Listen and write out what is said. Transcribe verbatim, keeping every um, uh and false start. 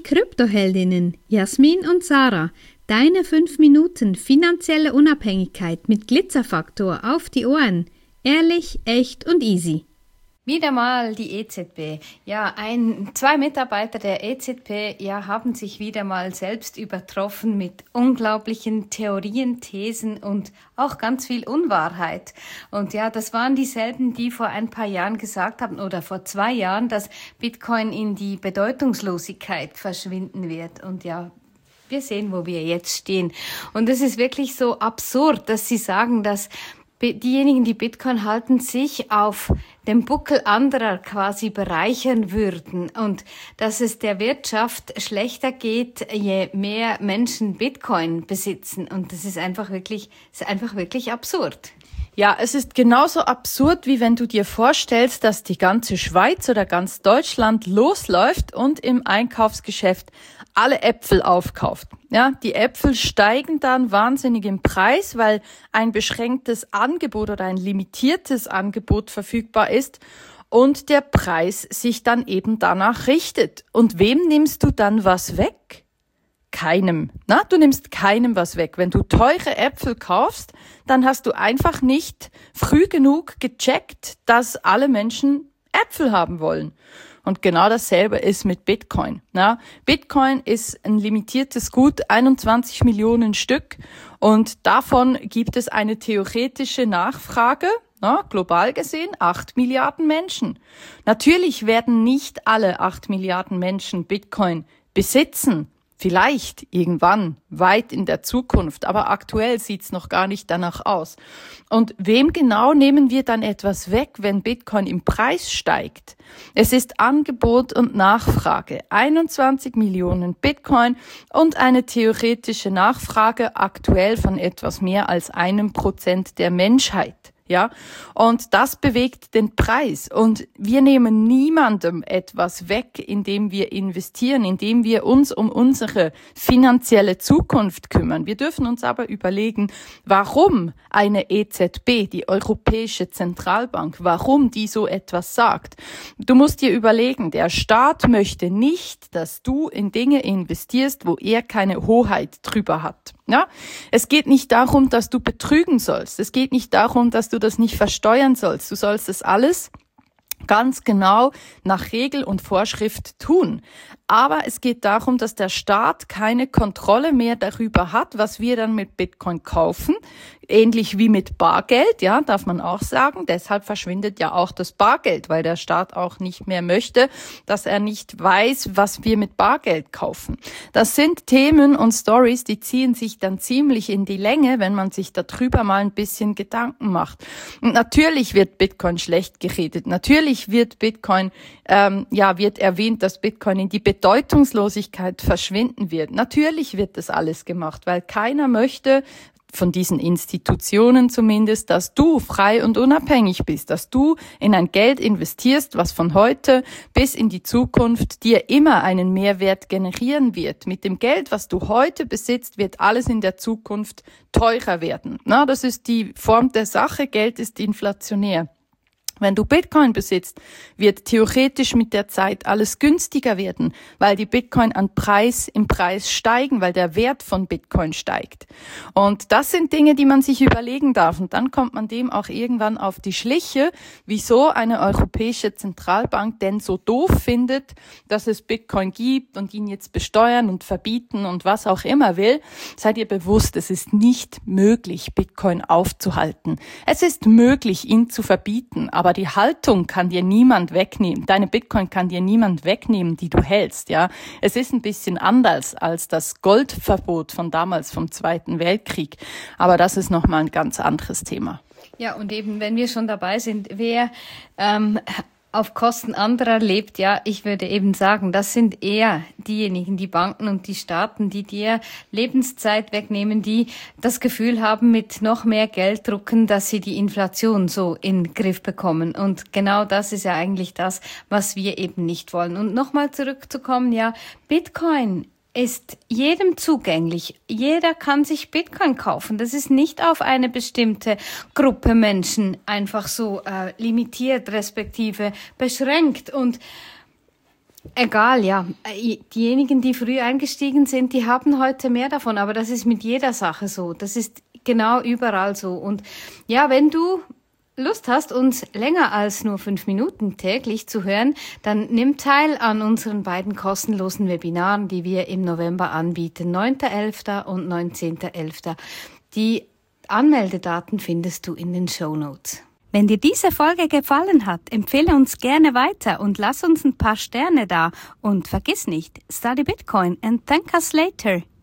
Kryptoheldinnen Jasmin und Sarah. Deine fünf Minuten finanzielle Unabhängigkeit mit Glitzerfaktor auf die Ohren. Ehrlich, echt und easy. Wieder mal die E Z B. Ja, ein, zwei Mitarbeiter der E Z B, ja, haben sich wieder mal selbst übertroffen mit unglaublichen Theorien, Thesen und auch ganz viel Unwahrheit. Und ja, das waren dieselben, die vor ein paar Jahren gesagt haben oder vor zwei Jahren, dass Bitcoin in die Bedeutungslosigkeit verschwinden wird. Und ja, wir sehen, wo wir jetzt stehen. Und es ist wirklich so absurd, dass sie sagen, dass diejenigen, die Bitcoin halten, sich auf dem Buckel anderer quasi bereichern würden und dass es der Wirtschaft schlechter geht, je mehr Menschen Bitcoin besitzen. Und das ist einfach wirklich, ist einfach wirklich absurd. Ja, es ist genauso absurd, wie wenn du dir vorstellst, dass die ganze Schweiz oder ganz Deutschland losläuft und im Einkaufsgeschäft alle Äpfel aufkauft. Ja, die Äpfel steigen dann wahnsinnig im Preis, weil ein beschränktes Angebot oder ein limitiertes Angebot verfügbar ist und der Preis sich dann eben danach richtet. Und wem nimmst du dann was weg? Keinem. Na, du nimmst keinem was weg. Wenn du teure Äpfel kaufst, dann hast du einfach nicht früh genug gecheckt, dass alle Menschen Äpfel haben wollen. Und genau dasselbe ist mit Bitcoin. Na, Bitcoin ist ein limitiertes Gut, einundzwanzig Millionen Stück. Und davon gibt es eine theoretische Nachfrage, na, global gesehen, acht Milliarden Menschen. Natürlich werden nicht alle acht Milliarden Menschen Bitcoin besitzen. Vielleicht irgendwann, weit in der Zukunft, aber aktuell sieht's noch gar nicht danach aus. Und wem genau nehmen wir dann etwas weg, wenn Bitcoin im Preis steigt? Es ist Angebot und Nachfrage. einundzwanzig Millionen Bitcoin und eine theoretische Nachfrage aktuell von etwas mehr als einem Prozent der Menschheit. Ja, und das bewegt den Preis. Und wir nehmen niemandem etwas weg, indem wir investieren, indem wir uns um unsere finanzielle Zukunft kümmern. Wir dürfen uns aber überlegen, warum eine E Z B, die Europäische Zentralbank, warum die so etwas sagt. Du musst dir überlegen, der Staat möchte nicht, dass du in Dinge investierst, wo er keine Hoheit drüber hat. Ja, es geht nicht darum, dass du betrügen sollst. Es geht nicht darum, dass du das nicht versteuern sollst. Du sollst das alles ganz genau nach Regel und Vorschrift tun. Aber es geht darum, dass der Staat keine Kontrolle mehr darüber hat, was wir dann mit Bitcoin kaufen. Ähnlich wie mit Bargeld, ja, darf man auch sagen. Deshalb verschwindet ja auch das Bargeld, weil der Staat auch nicht mehr möchte, dass er nicht weiß, was wir mit Bargeld kaufen. Das sind Themen und Stories, die ziehen sich dann ziemlich in die Länge, wenn man sich darüber mal ein bisschen Gedanken macht. Und natürlich wird Bitcoin schlecht geredet. Natürlich wird Bitcoin, ähm, ja, wird erwähnt, dass Bitcoin in die Bedeutungslosigkeit verschwinden wird. Natürlich wird das alles gemacht, weil keiner möchte, von diesen Institutionen zumindest, dass du frei und unabhängig bist, dass du in ein Geld investierst, was von heute bis in die Zukunft dir immer einen Mehrwert generieren wird. Mit dem Geld, was du heute besitzt, wird alles in der Zukunft teurer werden. Na, das ist die Form der Sache. Geld ist inflationär. Wenn du Bitcoin besitzt, wird theoretisch mit der Zeit alles günstiger werden, weil die Bitcoin an Preis im Preis steigen, weil der Wert von Bitcoin steigt. Und das sind Dinge, die man sich überlegen darf. Und dann kommt man dem auch irgendwann auf die Schliche, wieso eine europäische Zentralbank denn so doof findet, dass es Bitcoin gibt und ihn jetzt besteuern und verbieten und was auch immer will. Seid ihr bewusst, es ist nicht möglich, Bitcoin aufzuhalten. Es ist möglich, ihn zu verbieten, aber die Haltung kann dir niemand wegnehmen. Deine Bitcoin kann dir niemand wegnehmen, die du hältst, ja. Es ist ein bisschen anders als das Goldverbot von damals vom Zweiten Weltkrieg. Aber das ist nochmal ein ganz anderes Thema. Ja, und eben, wenn wir schon dabei sind, wer ähm, auf Kosten anderer lebt, ja, ich würde eben sagen, das sind eher diejenigen, die Banken und die Staaten, die dir Lebenszeit wegnehmen, die das Gefühl haben, mit noch mehr Geld drucken, dass sie die Inflation so in den Griff bekommen. Und genau das ist ja eigentlich das, was wir eben nicht wollen. Und nochmal zurückzukommen, ja, Bitcoin ist jedem zugänglich. Jeder kann sich Bitcoin kaufen. Das ist nicht auf eine bestimmte Gruppe Menschen einfach so äh, limitiert, respektive beschränkt. Und Egal, ja. Diejenigen, die früh eingestiegen sind, die haben heute mehr davon, aber das ist mit jeder Sache so. Das ist genau überall so. Und ja, wenn du Lust hast, uns länger als nur fünf Minuten täglich zu hören, dann nimm teil an unseren beiden kostenlosen Webinaren, die wir im November anbieten, neunter elfter und neunzehnter elfter Die Anmeldedaten findest du in den Shownotes. Wenn dir diese Folge gefallen hat, empfehle uns gerne weiter und lass uns ein paar Sterne da. Und vergiss nicht, study Bitcoin and thank us later.